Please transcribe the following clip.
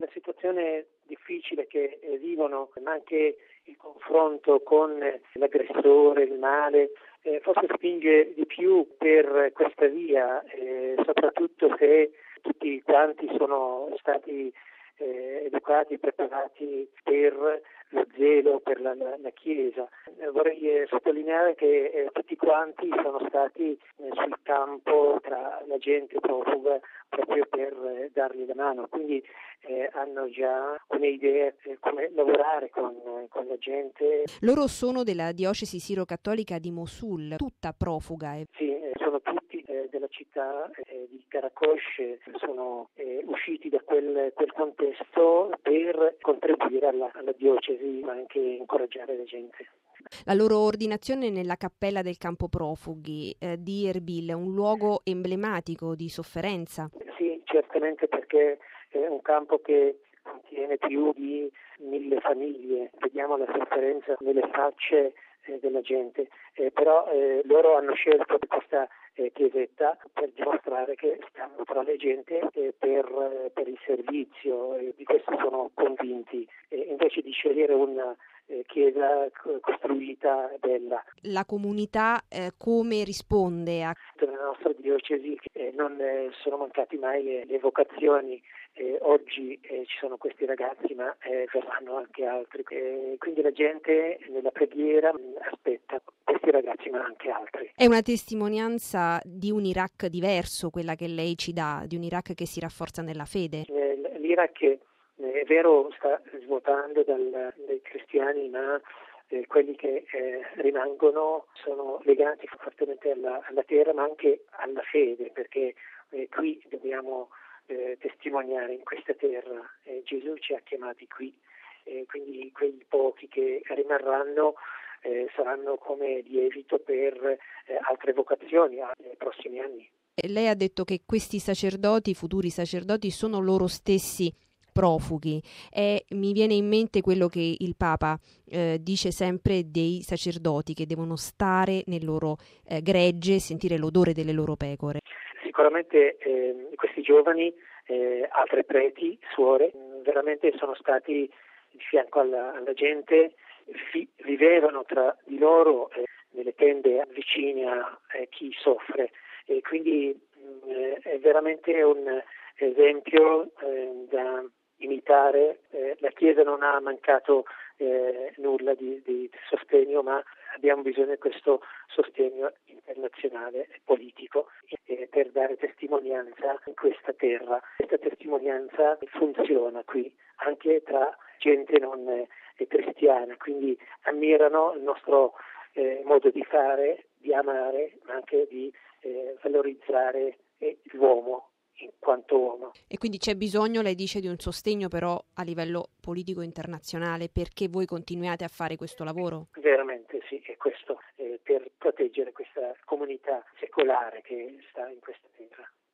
la situazione difficile che vivono, ma anche il confronto con l'aggressore, il male, forse spinge di più per questa via, soprattutto se tutti quanti sono stati educati, preparati per lo zelo, per la Chiesa. Vorrei sottolineare che tutti quanti sono stati sul campo tra la gente profuga proprio per dargli la mano, quindi hanno già un'idea come lavorare con la gente. Loro sono della diocesi siro-cattolica di Mosul, tutta profuga. Sì, sono tutti della città di Karakosh, sono usciti da quel contesto per contribuire alla diocesi, ma anche incoraggiare la gente. La loro ordinazione nella cappella del campo profughi di Erbil è un luogo emblematico di sofferenza. Sì, certamente, perché è un campo che contiene più di 1000 famiglie. Vediamo la sofferenza nelle facce della gente, però loro hanno scelto questa chiesetta per dimostrare che stanno tra le gente per il servizio, e di questo sono convinti, invece di scegliere una chiesa costruita bella. La comunità come risponde a... Nella nostra diocesi non sono mancati mai le vocazioni. Oggi ci sono questi ragazzi, ma verranno anche altri. Quindi la gente nella preghiera aspetta questi ragazzi, ma anche altri. È una testimonianza di un Iraq diverso, quella che lei ci dà, di un Iraq che si rafforza nella fede. L'Iraq è vero, sta svuotando dai cristiani, ma quelli che rimangono sono legati fortemente alla terra, ma anche alla fede, perché qui dobbiamo testimoniare in questa terra. Gesù ci ha chiamati qui, quindi quei pochi che rimarranno saranno come lievito per altre vocazioni nei prossimi anni. Lei ha detto che questi sacerdoti, futuri sacerdoti, sono loro stessi profughi, e mi viene in mente quello che il Papa dice sempre dei sacerdoti, che devono stare nel loro gregge e sentire l'odore delle loro pecore. Sicuramente questi giovani, altri preti, suore, veramente sono stati di fianco alla gente, vivevano tra di loro nelle tende vicine a chi soffre, e quindi è veramente un esempio da imitare. La Chiesa non ha mancato nulla di sostegno, ma abbiamo bisogno di questo sostegno internazionale e politico per dare testimonianza in questa terra. Questa testimonianza funziona qui anche tra gente non cristiana, quindi ammirano il nostro modo di fare, di amare, ma anche di valorizzare l'uomo in quanto uomo. E quindi c'è bisogno, lei dice, di un sostegno però a livello politico internazionale perché voi continuiate a fare questo lavoro? Veramente sì, è questo per proteggere questa comunità secolare che sta in questa terra.